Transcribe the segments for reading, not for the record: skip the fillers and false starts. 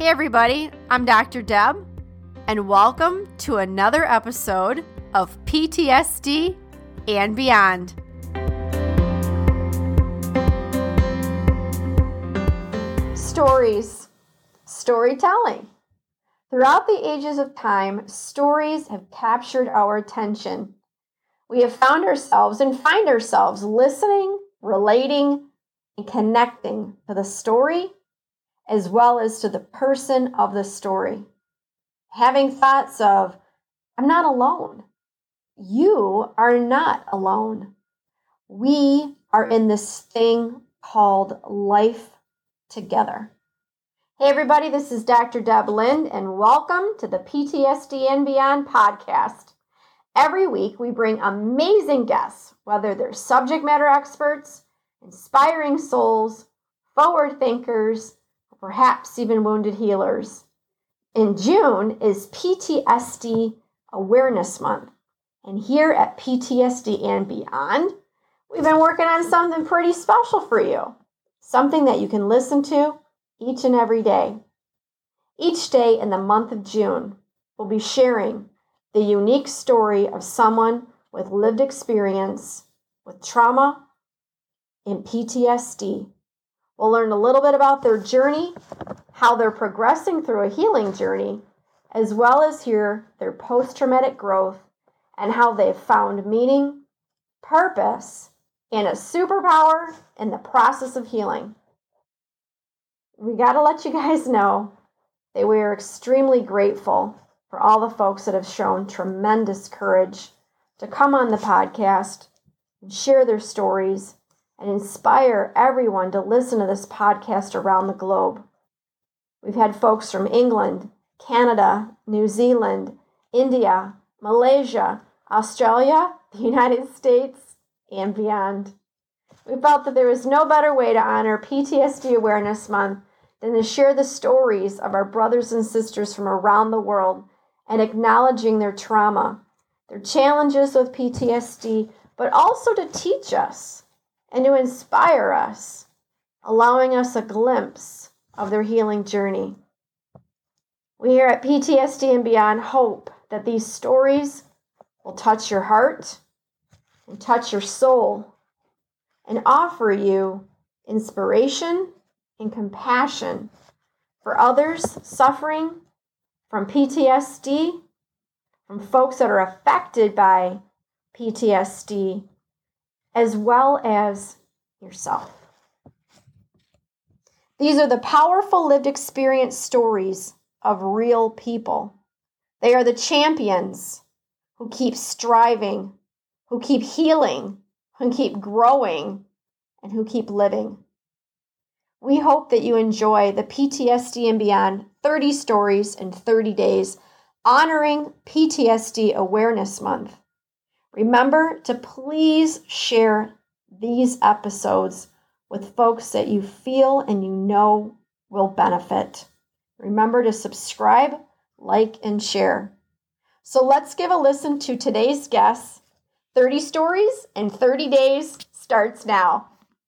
Hey everybody, I'm Dr. Deb, and welcome to another episode of PTSD and Beyond. Stories, storytelling. Throughout the ages of time, stories have captured our attention. We have found ourselves and find ourselves listening, relating, and connecting to the story as well as to the person of the story. Having thoughts of, I'm not alone. You are not alone. We are in this thing called life together. Hey everybody, this is Dr. Deb Lind, and welcome to the PTSD and Beyond podcast. Every week we bring amazing guests, whether they're subject matter experts, inspiring souls, forward thinkers, perhaps even wounded healers. In June is PTSD Awareness Month. And here at PTSD and Beyond, we've been working on something pretty special for you. Something that you can listen to each and every day. Each day in the month of June, we'll be sharing the unique story of someone with lived experience with trauma and PTSD. We'll learn a little bit about their journey, how they're progressing through a healing journey, as well as hear their post-traumatic growth and how they've found meaning, purpose, and a superpower in the process of healing. We got to let you guys know that we are extremely grateful for all the folks that have shown tremendous courage to come on the podcast and share their stories and inspire everyone to listen to this podcast around the globe. We've had folks from England, Canada, New Zealand, India, Malaysia, Australia, the United States, and beyond. We felt that there was no better way to honor PTSD Awareness Month than to share the stories of our brothers and sisters from around the world and acknowledging their trauma, their challenges with PTSD, but also to teach us and to inspire us, allowing us a glimpse of their healing journey. We here at PTSD and Beyond hope that these stories will touch your heart and touch your soul and offer you inspiration and compassion for others suffering from PTSD, from folks that are affected by PTSD, as well as yourself. These are the powerful lived experience stories of real people. They are the champions who keep striving, who keep healing, who keep growing, and who keep living. We hope that you enjoy the PTSD and Beyond 30 Stories in 30 Days, honoring PTSD Awareness Month. Remember to please share these episodes with folks that you feel and you know will benefit. Remember to subscribe, like, and share. So let's give a listen to today's guests. 30 Stories in 30 Days starts now.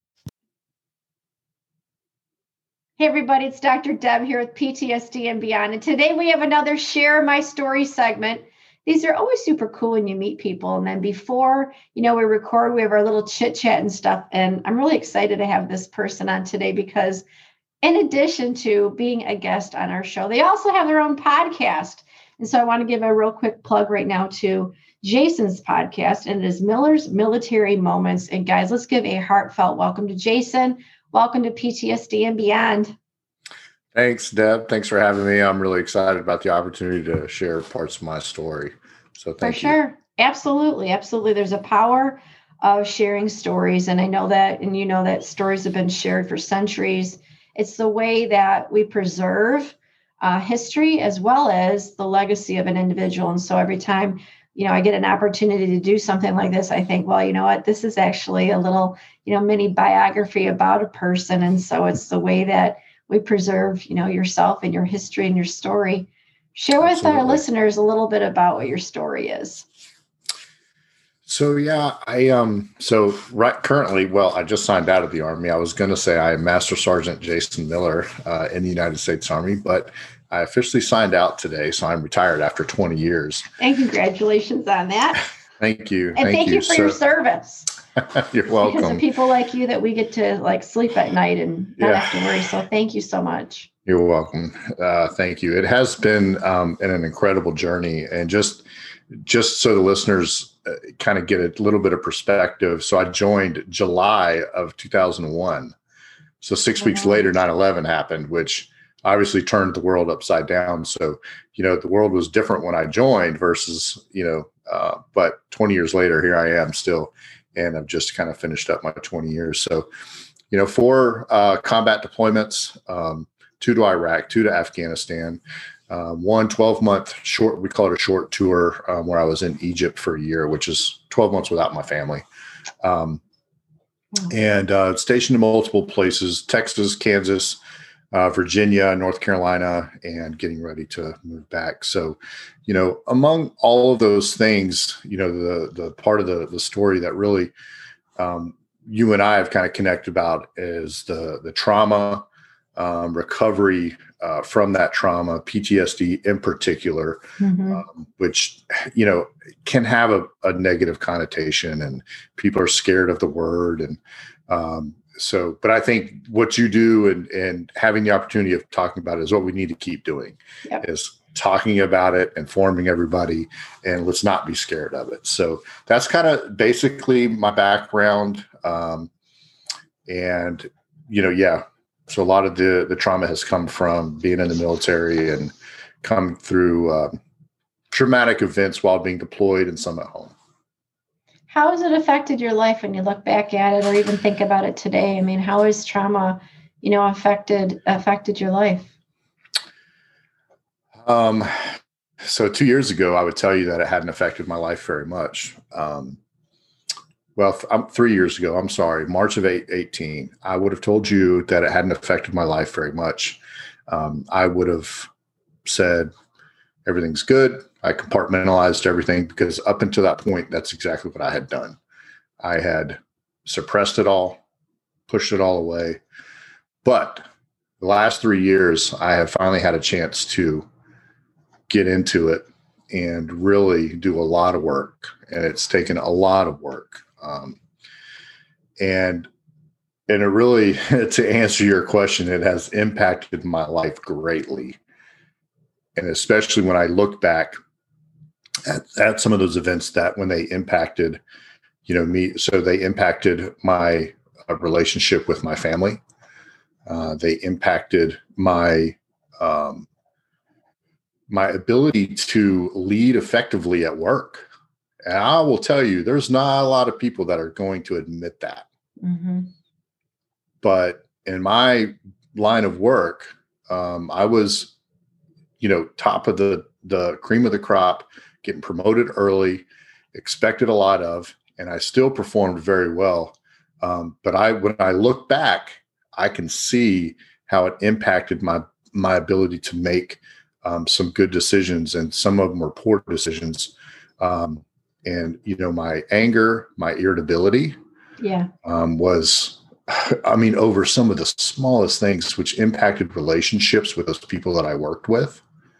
Hey everybody, it's Dr. Deb here with PTSD and Beyond. And today we have another Share My Story segment. These are always super cool when you meet people. And then before, we record, we have our little chit chat and stuff. And I'm really excited to have this person on today because in addition to being a guest on our show, they also have their own podcast. And so I want to give a real quick plug right now to Jason's podcast, and it is Miller's Military Moments. And guys, let's give a heartfelt welcome to Jason. Welcome to PTSD and Beyond. Thanks, Deb. Thanks for having me. I'm really excited about the opportunity to share parts of my story. So thank you. For sure. Absolutely. Absolutely. There's a power of sharing stories. And I know that, and you know that stories have been shared for centuries. It's the way that we preserve history as well as the legacy of an individual. And so every time, I get an opportunity to do something like this, I think, well, you know what, this is actually a little, mini biography about a person. And so it's the way that we preserve, yourself and your history and your story. Share with our listeners a little bit about what your story is. So yeah, so right currently, well, I just signed out of the Army. I was going to say I am Master Sergeant Jason Miller in the United States Army, but I officially signed out today, so I'm retired after 20 years. And congratulations on that. Thank you. And thank you for your service. You're welcome. Because of people like you that we get to like sleep at night and not have to worry. So thank you so much. You're welcome. Thank you. It has been an incredible journey, and just so the listeners kind of get a little bit of perspective. So I joined July of 2001. So 6 weeks later, 9/11 happened, which obviously turned the world upside down. So, the world was different when I joined versus, but 20 years later, here I am still, and I've just kind of finished up my 20 years. So, 4 combat deployments, 2 to Iraq, 2 to Afghanistan, 1 12-month short, we call it a short tour, where I was in Egypt for a year, which is 12 months without my family. And stationed in multiple places, Texas, Kansas, Virginia, North Carolina, and getting ready to move back. So, among all of those things, the part of the story that really you and I have kind of connected about is the trauma, recovery from that trauma, PTSD in particular, which, can have a negative connotation, and people are scared of the word. And but I think what you do and having the opportunity of talking about it is what we need to keep doing, is talking about it, informing everybody, and let's not be scared of it. So that's kind of basically my background. So a lot of the trauma has come from being in the military and come through traumatic events while being deployed and some at home. How has it affected your life when you look back at it or even think about it today? I mean, how has trauma, affected your life? So 2 years ago, I would tell you that it hadn't affected my life very much. 3 years ago, I'm sorry, March of 18, I would have told you that it hadn't affected my life very much. I would have said, everything's good. I compartmentalized everything, because up until that point, that's exactly what I had done. I had suppressed it all, pushed it all away. But the last 3 years, I have finally had a chance to get into it and really do a lot of work. And it's taken a lot of work. And it really, to answer your question, it has impacted my life greatly. And especially when I look back at some of those events that when they impacted, me, so they impacted my relationship with my family. They impacted my ability to lead effectively at work. And I will tell you, there's not a lot of people that are going to admit that. But in my line of work, I was, top of the cream of the crop, getting promoted early, expected a lot of, and I still performed very well. But when I look back, I can see how it impacted my ability to make some good decisions, and some of them were poor decisions. And, my anger, my irritability was, over some of the smallest things, which impacted relationships with those people that I worked with.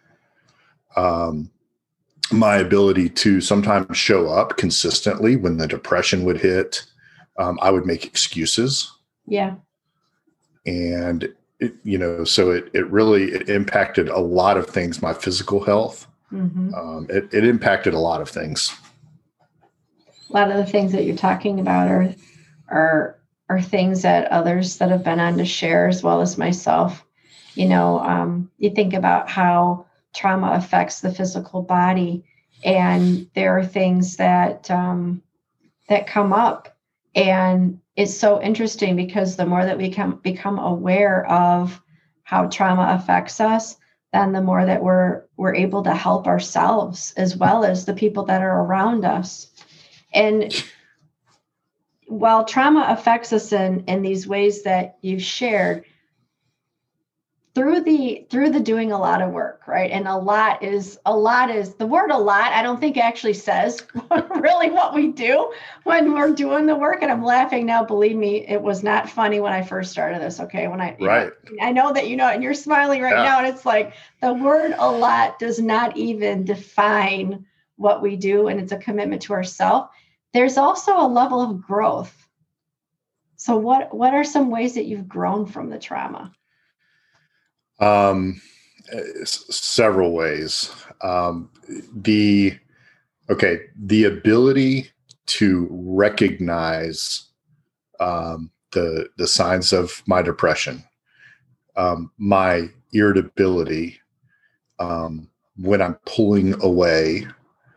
My ability to sometimes show up consistently when the depression would hit, I would make excuses. Yeah. And, so it really impacted a lot of things, my physical health. It impacted a lot of things. A lot of the things that you're talking about are things that others that have been on to share, as well as myself. You think about how trauma affects the physical body, and there are things that come up, and it's so interesting because the more that we become aware of how trauma affects us, then the more that we're able to help ourselves as well as the people that are around us. And while trauma affects us in these ways that you've shared, through the doing a lot of work, right? And a lot is the word a lot. I don't think actually says really what we do when we're doing the work. And I'm laughing now. Believe me, it was not funny when I first started this. Okay. When I know that, and you're smiling right now, and it's like the word a lot does not even define what we do. And it's a commitment to ourselves. There's also a level of growth. So what are some ways that you've grown from the trauma? Several ways. The ability to recognize the signs of my depression, my irritability, when I'm pulling away.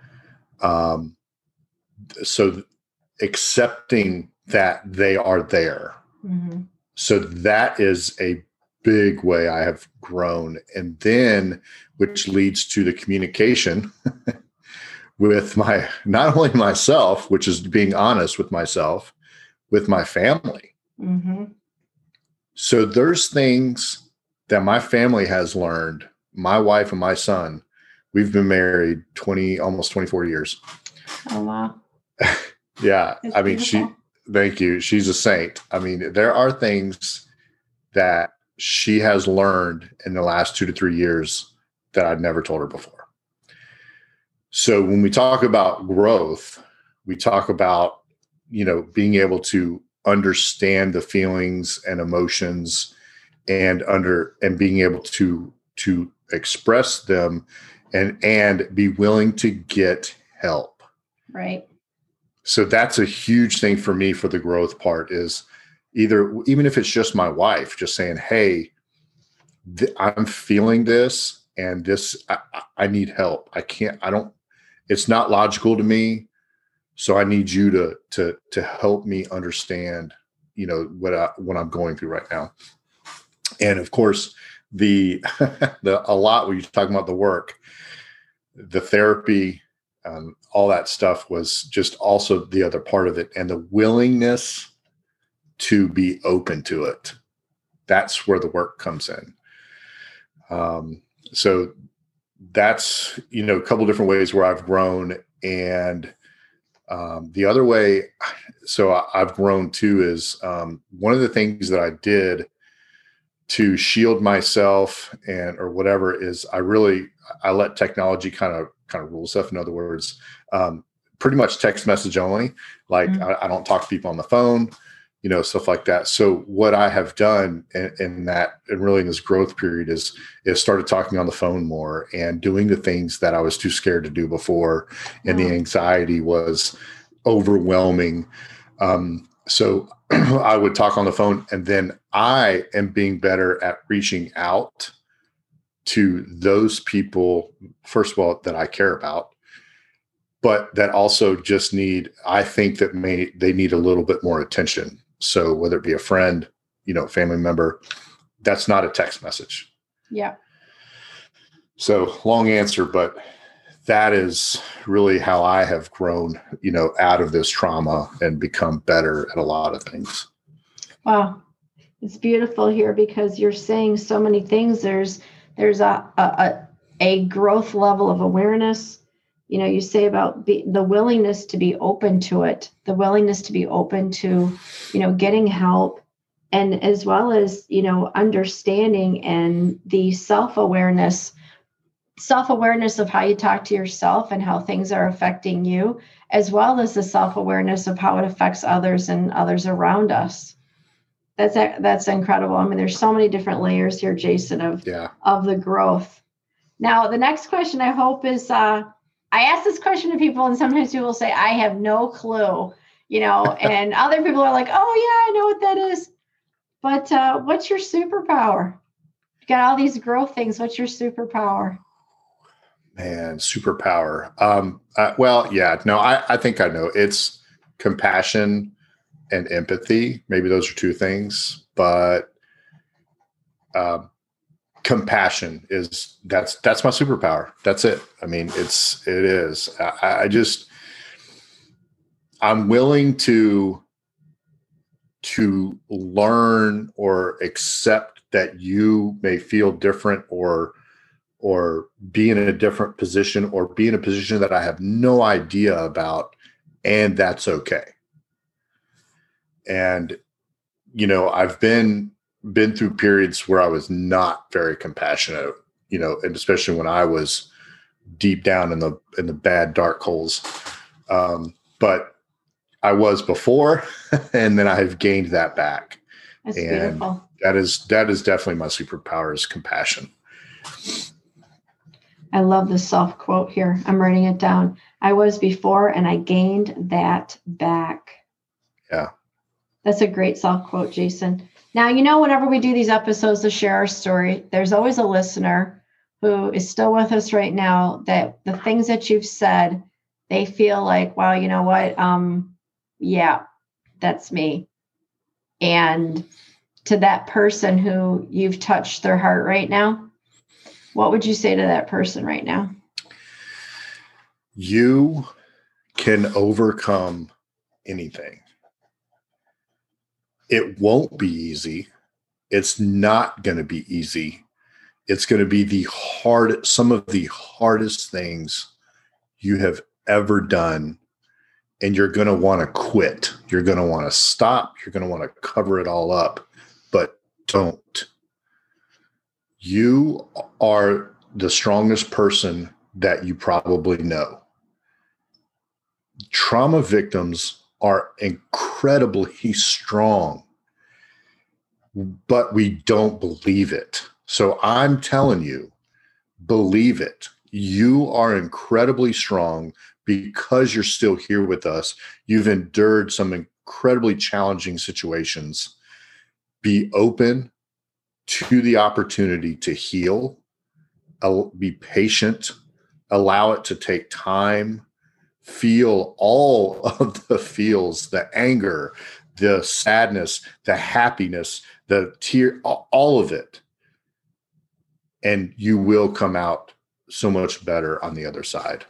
So accepting that they are there. Mm-hmm. So that is a big way I have grown. And then, which leads to the communication with not only myself, which is being honest with myself, with my family. Mm-hmm. So there's things that my family has learned, my wife and my son. We've been married almost 24 years. Oh, wow. Yeah. That's beautiful. Thank you. She's a saint. I mean, there are things that she has learned in the last 2 to 3 years that I'd never told her before. So when we talk about growth, we talk about, being able to understand the feelings and emotions and being able to express them and be willing to get help. Right. So that's a huge thing for me for the growth part is even if it's just my wife, just saying, hey, I'm feeling this and this, I need help. It's not logical to me. So I need you to help me understand, what I'm going through right now. And of course, a lot when you're talking about the work, the therapy, all that stuff was just also the other part of it, and the willingness to be open to it. That's where the work comes in. So that's, a couple of different ways where I've grown. And the other way, so I've grown too, is one of the things that I did to shield myself or whatever is I let technology kind of rule stuff. In other words, pretty much text message only. Like mm-hmm. I don't talk to people on the phone, stuff like that. So what I have done in really in this growth period is started talking on the phone more and doing the things that I was too scared to do before. And the anxiety was overwhelming. So I would talk on the phone, and then I am being better at reaching out to those people, first of all, that I care about, but that also just I think that they need a little bit more attention. So whether it be a friend, family member, that's not a text message. Yeah. So long answer, but that is really how I have grown, out of this trauma and become better at a lot of things. Wow. It's beautiful here because you're saying so many things. There's a growth level of awareness. You say about the willingness to be open to it, the willingness to be open to, getting help, and as well as, understanding and the self-awareness of how you talk to yourself and how things are affecting you, as well as the self-awareness of how it affects others and others around us. That's incredible. I mean, there's so many different layers here, Jason, of the growth. Now, the next question I hope is, I ask this question to people, and sometimes people say, I have no clue, and other people are like, oh yeah, I know what that is. But what's your superpower? You got all these growth things. What's your superpower? Man, superpower. I think I know. It's compassion and empathy. Maybe those are two things, but compassion that's my superpower. That's it. I mean, it is. I'm willing to learn or accept that you may feel different or be in a different position or be in a position that I have no idea about, and that's okay. And, I've been through periods where I was not very compassionate, and especially when I was deep down in the bad dark holes. But I was before, and then I've gained that back. That's and beautiful. That is definitely my superpower, is compassion. I love the self quote here. I'm writing it down. I was before and I gained that back. Yeah. That's a great self quote, Jason. Now, whenever we do these episodes to share our story, there's always a listener who is still with us right now that the things that you've said, they feel like, wow, you know what? Yeah, that's me. And to that person who you've touched their heart right now, what would you say to that person right now? You can overcome anything. It won't be easy. It's not going to be easy. It's going to be some of the hardest things you have ever done. And you're going to want to quit. You're going to want to stop. You're going to want to cover it all up, but don't. You are the strongest person that you probably know. Trauma victims are incredibly strong, but we don't believe it. So I'm telling you, believe it. You are incredibly strong because you're still here with us. You've endured some incredibly challenging situations. Be open to the opportunity to heal. Be patient. Allow it to take time. Feel all of the feels, the anger, the sadness, the happiness, the tear, all of it. And you will come out so much better on the other side.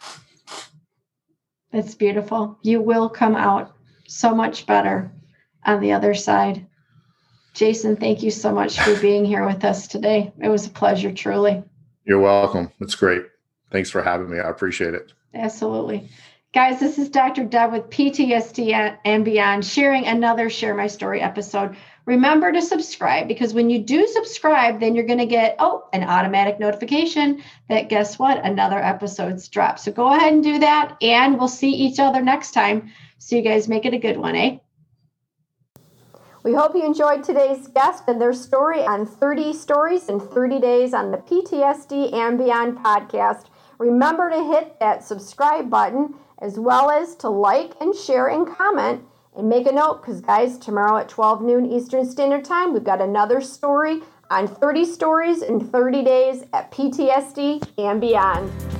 It's beautiful. You will come out so much better on the other side. Jason, thank you so much for being here with us today. It was a pleasure, truly. You're welcome. It's great. Thanks for having me. I appreciate it. Absolutely. Guys, this is Dr. Deb with PTSD and Beyond, sharing another Share My Story episode. Remember to subscribe, because when you do subscribe, then you're going to get an automatic notification that, guess what, another episode's dropped. So go ahead and do that, and we'll see each other next time. So you guys make it a good one, eh? We hope you enjoyed today's guest and their story on 30 Stories in 30 Days on the PTSD and Beyond podcast. Remember to hit that subscribe button, as well as to like and share and comment. And make a note, because guys, tomorrow at 12 noon Eastern Standard Time, we've got another story on 30 Stories in 30 Days at PTSD and Beyond.